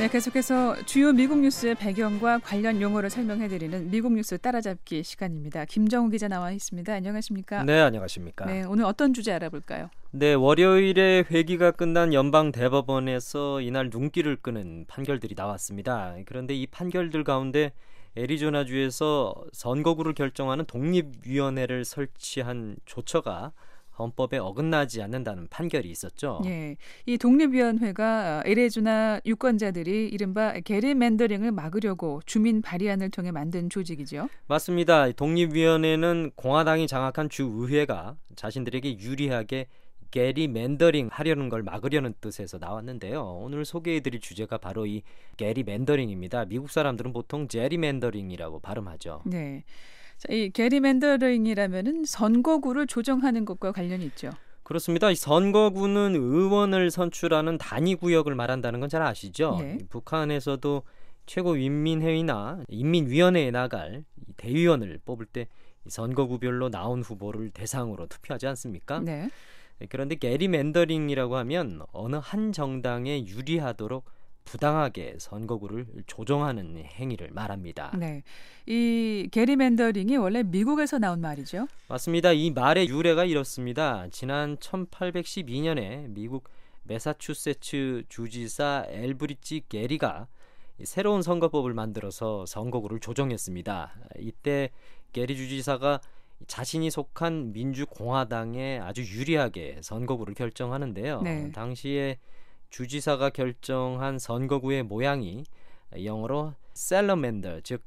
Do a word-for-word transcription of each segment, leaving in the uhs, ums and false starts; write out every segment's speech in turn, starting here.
네, 계속해서 주요 미국 뉴스의 배경과 관련 용어를 설명해드리는 미국 뉴스 따라잡기 시간입니다. 김정우 기자 나와 있습니다. 안녕하십니까? 네, 안녕하십니까? 네, 오늘 어떤 주제 알아볼까요? 네, 월요일에 회기가 끝난 연방 대법원에서 이날 눈길을 끄는 판결들이 나왔습니다. 그런데 이 판결들 가운데 애리조나주에서 선거구를 결정하는 독립위원회를 설치한 조처가 헌법에 어긋나지 않는다는 판결이 있었죠. 예, 이 독립위원회가 애리조나 유권자들이 이른바 게리맨더링을 막으려고 주민 발의안을 통해 만든 조직이죠. 맞습니다. 독립위원회는 공화당이 장악한 주의회가 자신들에게 유리하게 게리맨더링 하려는 걸 막으려는 뜻에서 나왔는데요. 오늘 소개해드릴 주제가 바로 이 게리맨더링입니다. 미국 사람들은 보통 제리맨더링이라고 발음하죠. 네. 이 게리맨더링이라면은 선거구를 조정하는 것과 관련이 있죠. 그렇습니다. 이 선거구는 의원을 선출하는 단위 구역을 말한다는 건 잘 아시죠? 네. 북한에서도 최고인민회의나 인민위원회에 나갈 대의원을 뽑을 때 선거구별로 나온 후보를 대상으로 투표하지 않습니까? 네. 그런데 게리맨더링이라고 하면 어느 한 정당에 유리하도록 부당하게 선거구를 조정하는 행위를 말합니다. 네, 이 게리맨더링이 원래 미국에서 나온 말이죠. 맞습니다. 이 말의 유래가 이렇습니다. 지난 천팔백십이 년에 미국 매사추세츠 주지사 엘브리지 게리가 새로운 선거법을 만들어서 선거구를 조정했습니다. 이때 게리 주지사가 자신이 속한 민주공화당에 아주 유리하게 선거구를 결정하는데요. 네. 당시에 주지사가 결정한 선거구의 모양이 영어로 셀러맨더, 즉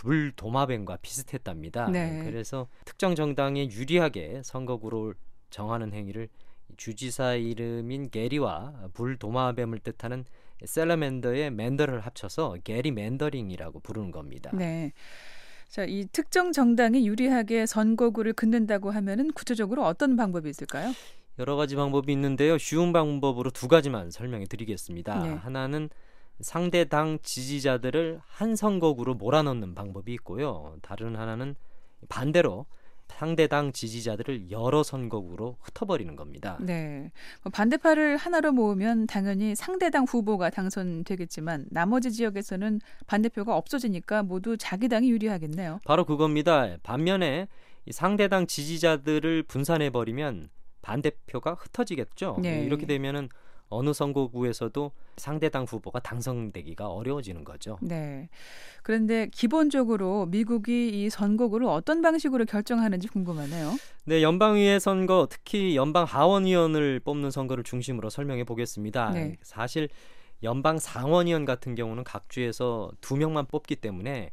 불도마뱀과 비슷했답니다. 네. 그래서 특정 정당에 유리하게 선거구를 정하는 행위를 주지사 이름인 게리와 불도마뱀을 뜻하는 셀러맨더의 맨더를 합쳐서 게리맨더링이라고 부르는 겁니다. 네. 자, 이 특정 정당이 유리하게 선거구를 긋는다고 하면은 구체적으로 어떤 방법이 있을까요? 여러 가지 방법이 있는데요. 쉬운 방법으로 두 가지만 설명해 드리겠습니다. 네. 하나는 상대 당 지지자들을 한 선거구로 몰아넣는 방법이 있고요. 다른 하나는 반대로 상대 당 지지자들을 여러 선거구로 흩어버리는 겁니다. 네. 반대파를 하나로 모으면 당연히 상대당 후보가 당선되겠지만 나머지 지역에서는 반대표가 없어지니까 모두 자기 당이 유리하겠네요. 바로 그겁니다. 반면에 상대당 지지자들을 분산해버리면 반대표가 흩어지겠죠. 네. 이렇게 되면은 어느 선거구에서도 상대당 후보가 당선되기가 어려워지는 거죠. 네. 그런데 기본적으로 미국이 이 선거구를 어떤 방식으로 결정하는지 궁금하네요. 네, 연방의회 선거, 특히 연방 하원의원을 뽑는 선거를 중심으로 설명해 보겠습니다. 네. 사실 연방 상원의원 같은 경우는 각 주에서 두 명만 뽑기 때문에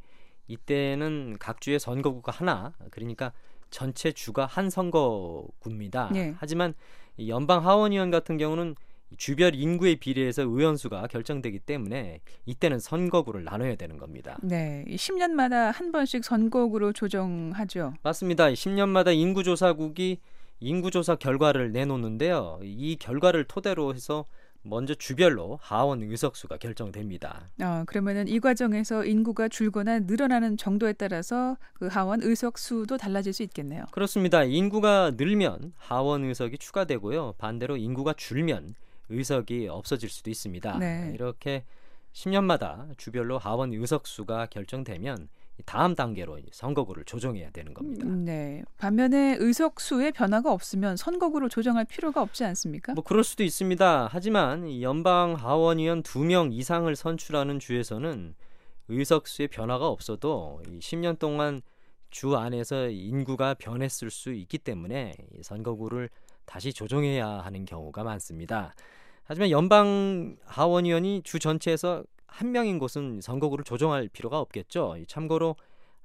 이때는 각 주의 선거구가 하나, 그러니까 전체 주가 한 선거구입니다. 네. 하지만 연방 하원의원 같은 경우는 주별 인구에 비례해서 의원 수가 결정되기 때문에 이때는 선거구를 나눠야 되는 겁니다. 네, 십 년마다 한 번씩 선거구로 조정하죠. 맞습니다. 십 년마다 인구조사국이 인구조사 결과를 내놓는데요. 이 결과를 토대로 해서 먼저 주별로 하원 의석수가 결정됩니다. 어, 그러면은 이 과정에서 인구가 줄거나 늘어나는 정도에 따라서 그 하원 의석 수도 달라질 수 있겠네요. 그렇습니다. 인구가 늘면 하원 의석이 추가되고요. 반대로 인구가 줄면 의석이 없어질 수도 있습니다. 네. 이렇게 십 년마다 주별로 하원 의석수가 결정되면 다음 단계로 선거구를 조정해야 되는 겁니다. 네. 반면에 의석수의 변화가 없으면 선거구를 조정할 필요가 없지 않습니까? 뭐 그럴 수도 있습니다. 하지만 연방 하원의원 두 명 이상을 선출하는 주에서는 의석수의 변화가 없어도 십 년 동안 주 안에서 인구가 변했을 수 있기 때문에 선거구를 다시 조정해야 하는 경우가 많습니다. 하지만 연방 하원의원이 주 전체에서 한 명인 곳은 선거구를 조정할 필요가 없겠죠. 참고로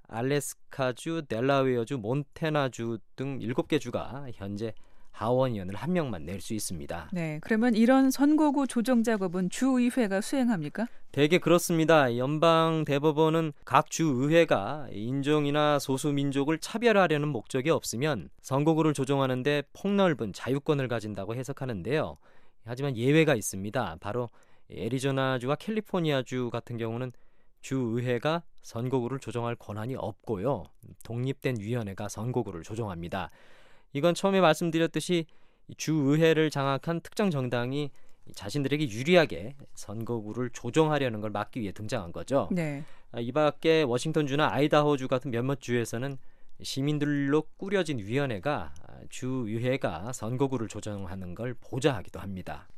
알래스카주, 델라웨어주, 몬태나주 등 일곱 개 주가 현재 하원의원을 한 명만 낼 수 있습니다. 네, 그러면 이런 선거구 조정 작업은 주의회가 수행합니까? 대개 그렇습니다. 연방 대법원은 각 주의회가 인종이나 소수민족을 차별하려는 목적이 없으면 선거구를 조정하는데 폭넓은 자유권을 가진다고 해석하는데요. 하지만 예외가 있습니다. 바로 애리조나주와 캘리포니아주 같은 경우는 주의회가 선거구를 조정할 권한이 없고요. 독립된 위원회가 선거구를 조정합니다. 이건 처음에 말씀드렸듯이 주의회를 장악한 특정 정당이 자신들에게 유리하게 선거구를 조정하려는 걸 막기 위해 등장한 거죠. 네. 이 밖에 워싱턴주나 아이다호주 같은 몇몇 주에서는 시민들로 꾸려진 위원회가 주의회가 선거구를 조정하는 걸 보좌하기도 합니다.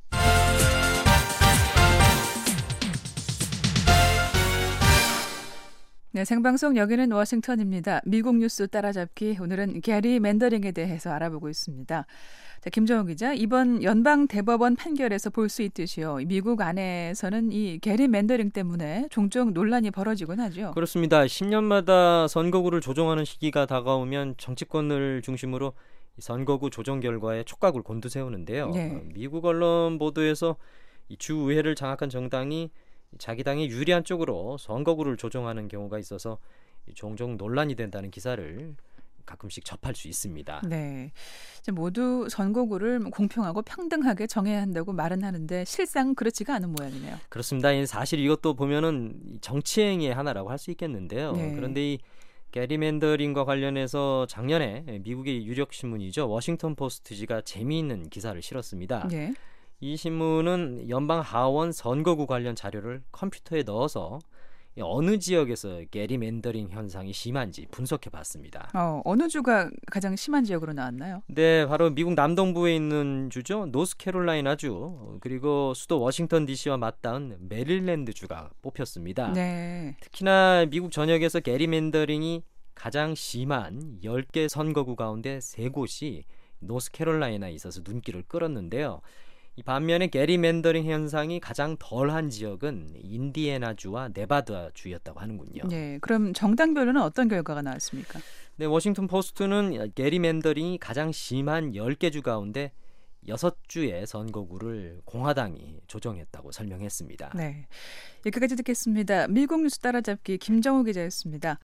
네, 생방송 여기는 워싱턴입니다. 미국 뉴스 따라잡기, 오늘은 게리 맨더링에 대해서 알아보고 있습니다. 자, 김정우 기자, 이번 연방 대법원 판결에서 볼 수 있듯이요, 미국 안에서는 이 게리 맨더링 때문에 종종 논란이 벌어지곤 하죠. 그렇습니다. 십 년마다 선거구를 조정하는 시기가 다가오면 정치권을 중심으로 선거구 조정 결과에 촉각을 곤두세우는데요. 네. 미국 언론 보도에서 이 주의회를 장악한 정당이 자기 당에 유리한 쪽으로 선거구를 조정하는 경우가 있어서 종종 논란이 된다는 기사를 가끔씩 접할 수 있습니다. 네, 모두 선거구를 공평하고 평등하게 정해야 한다고 말은 하는데 실상 그렇지가 않은 모양이네요. 그렇습니다. 사실 이것도 보면은 정치행위의 하나라고 할 수 있겠는데요. 네. 그런데 이 게리 맨더링과 관련해서 작년에 미국의 유력 신문이죠, 워싱턴 포스트지가 재미있는 기사를 실었습니다. 네. 이 신문은 연방 하원 선거구 관련 자료를 컴퓨터에 넣어서 어느 지역에서 게리 맨더링 현상이 심한지 분석해 봤습니다. 어, 어느 주가 가장 심한 지역으로 나왔나요? 네, 바로 미국 남동부에 있는 주죠. 노스캐롤라이나주, 그리고 수도 워싱턴 디씨와 맞닿은 메릴랜드주가 뽑혔습니다. 네. 특히나 미국 전역에서 게리 맨더링이 가장 심한 열 개 선거구 가운데 세 곳이 노스캐롤라이나에 있어서 눈길을 끌었는데요. 이 반면에 게리 맨더링 현상이 가장 덜한 지역은 인디애나주와 네바다주였다고 하는군요. 네, 그럼 정당별로는 어떤 결과가 나왔습니까? 네, 워싱턴 포스트는 게리 맨더링이 가장 심한 열 개 주 가운데 여섯 주의 선거구를 공화당이 조정했다고 설명했습니다. 네, 여기까지 듣겠습니다. 미국 뉴스 따라잡기 김정우 기자였습니다.